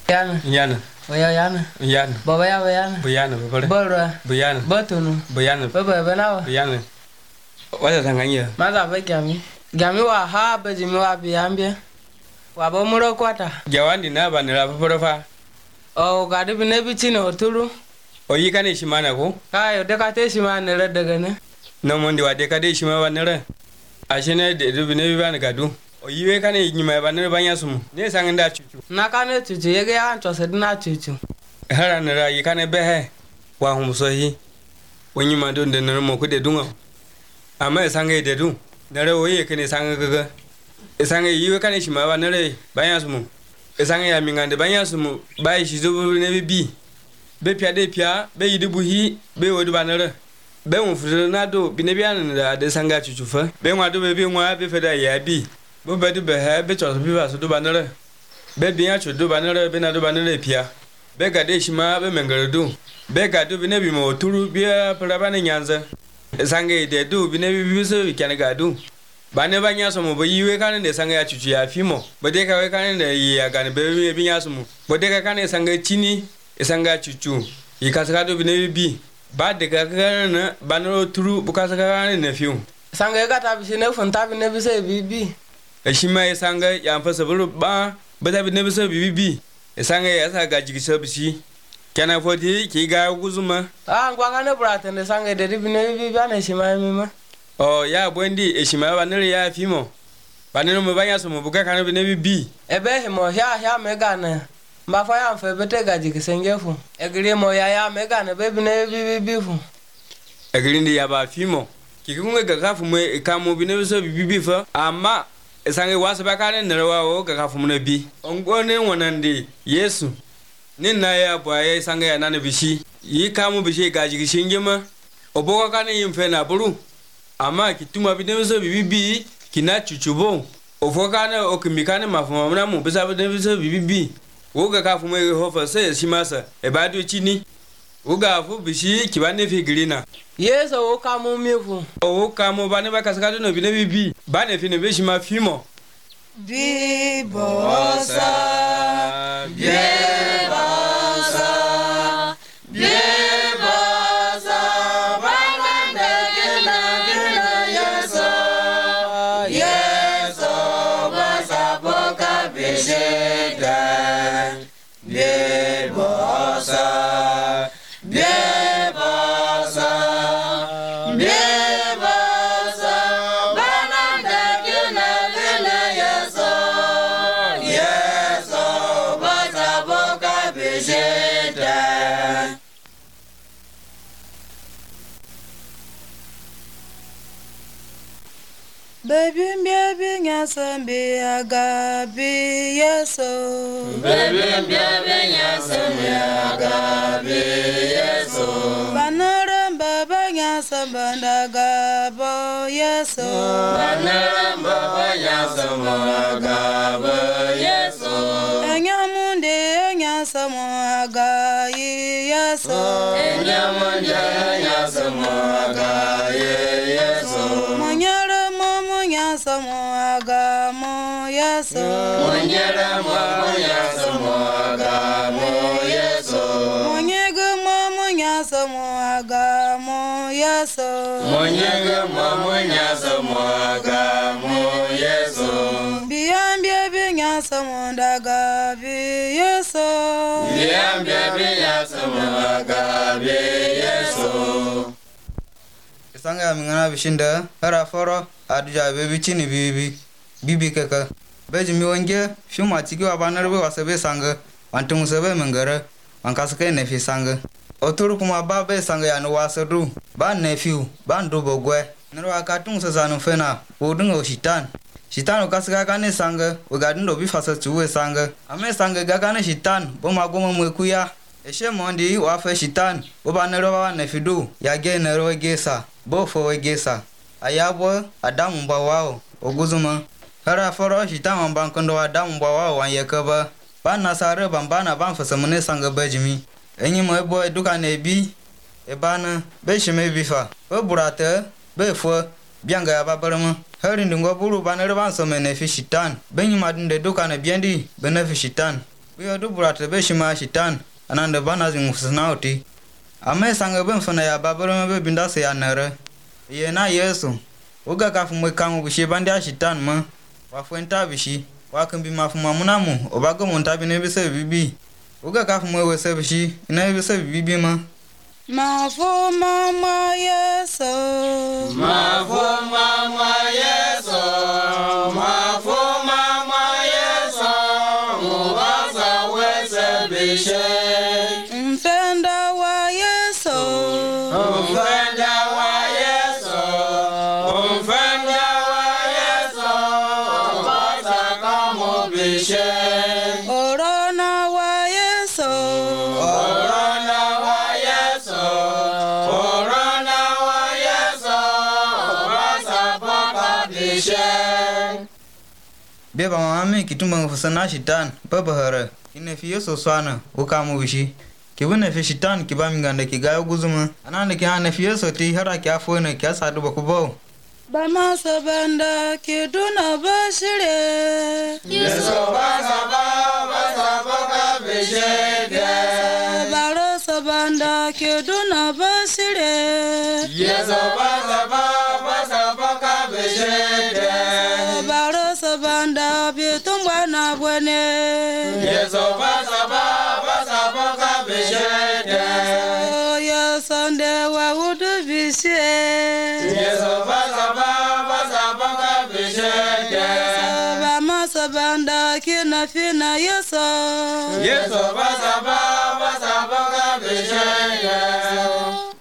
Yana. Oya yana. Yana. Baba ya yana. Buyana babare. Bora. Buyana. Batunu. Buyana. Baba banawa. Buyana. Wata tanganya. Maza ba gami. Gami wa ha ba jimi wa biyambia. Wa ba muro kwata. Jawandi na ba nira fa. O gadi bine bici ne oturu. O yi kane shi mana ko? Kayo de ka te shi mana re daga ne. No mondi wa de ka de shi ma ba nira. Ashine de bine bi ba na gadu. O yi we kane nyima ba nira banya sumu. Ne sanganda chuchu. Na kane chuchu yege ya ancho se dina chuchu. Hara nira yi kane behe. Wa humso hi. Wonyi ma don de nira mo ko de dunga. Ama sangai de du. Nira o yi kane sanga gaga. Sangai yi we kane shi ma ba nira banya sumu. Esanga ya mingande banya sumu bai shizo ne bi be pia de pia be yidibu hi be wodu banere be wonfuro na do bi ne bia na de sanga chuchufa be nwado be nwa be feda ya bi bo be du be ha be choso bi ba so do banere be bia chu do banere be na do banere pia be ga de shima be mengaredu be ga do bi ne bi mo turu bia para bana nyanza esanga de do bi ne bi so bi ga do bane banya so mo bo yiwe kan de sanga ya chuchu ya fimo bode ka we kan de yi ya gan be bi nya so mo bode ka kan sanga chini sanga chuchu yi ka saka do bi bi ba de ka kan na banoro turu bu ka saka kan na fiu Sanga ga ta bi ne fun ta bi ne bi se bibi e shima sanga ya fa sabulu ba ta bi ne bi se bibi sanga ya sa ga jigi so bi shi kana fodi ki ga guzuma ngwa ga ne brata ne sanga de bi ne bi ba ne shima mi ma. Oh ya bondi eshima banere ya fimo banere mo banya so mo buka kan bi ne bi Ebe he mo ya mega na mba fa ya mfe bete gaji kisengefu egiri mo ya mega na be bi ne bi fu egiri ndi ya ba fimo kikunga ga kafu mo ka mo bi ne so bi fa ama esange wasa ba kan ne wa o ga kafu mo ne bi ongo ne wonande Yesu ni na ya bo ya sange ya na ne bishi yi ka mo bishi gaji kisengema oboka kan yin fe na buru ama kituma bineso bibi kina chuchubo ofokana okimikane mafuma na mu bisa bineso bibi woga ka fuma hofa se shimasa e badu chini woga fu bishi kibane figirina Yeso o ka mu mifu o ka mu bane bakasaka no bine bibi bane fine be shima fimo Bibosa Bibosa Baby, nyasambi agabi yeso. Baby, nyasambi agabi yeso. Banaramba banyasamba ndagabo yeso. Banaramba banyasamba agabo yeso. Enyamunde nyasamo agayi yeso. Enyamunde nyasamo agayi yeso. Samo agamo yeso. Monyera moya samo agamo yeso. Monyega moya samo agamo yeso. Monyega moya samo agamo yeso. Biambia binya samo daga bi yeso. Biambia binya samo agabi yeso. Sanga mingana bishinda hara foro aduja bebi chini bibi kaka beji mi wonge shuma tiki wa banarbe wasabe sanga wantung sebe mengara wankasake nefi sanga oturu kuma ba be sanga ya no wasadu ba nefiu ba ndobo gwe nro akatung sasanu fena wodungo shitan okasaka kane sanga wagadundo bi fasa tuwe sanga ame sanga gakane shitan boma goma mwekuya eshe mondi wa fe shitan boba nero wa nefidu ya ge nero gesa bofo wegesa ayabo adamu mbawao oguzuma hara foro shitan bankondo adamu mbawao wanyekaba ban nasare bambana ban fasamune sanga bejimi enyi mo ebo eduka nebi ebana be shime bifa be burate be fo bianga ya babarama hari ndingo buru banere ban somene fi shitan benyi madunde duka ne biendi benefi shitan Uyo du burate be shima shitan anande bana zing fusnauti. Ame sanga ben fana ya babaro be binda se ya nere. Ye na Yesu. Uga ka fumu kamu bishi bandia shitan ma. Wa fuenta bishi. Wa kambi mafuma munamu obago montabi ne bise bibi. Uga ka fumu we se bishi ina bise bibi ma. Mafuma ma Yesu. Mafuma ma Yesu. Mafuma ma Yesu. Mubaza wese bishe. Mfenda wa Yesu. Mfenda wa Yesu. Mfenda wa Yesu. Mubaza kamo bishe. Orona wa Yesu. Orona wa Yesu. Orona wa Yesu. Mubaza paka bishe. Beba mami kitumba fusana shitan baba hara. Ine fi Yesu swana ukamu bishi. Kibune fi shitan kibami ngande kigayo guzuma. Anande ki hane fi Yesu ti hara ki afone ki asadu bakubo. Bama sabanda kiduna bashire. Yesu baza paka bishe. Baro sabanda kiduna bashire. Yesu baza paka bishe. Baro sabanda bitumbwa na bwene. Yesu baza paka bishe. Yasande wa udu bishe. Yesu baza paka bishe. Bama sabanda kina fina Yesu. Yesu baza paka bishe.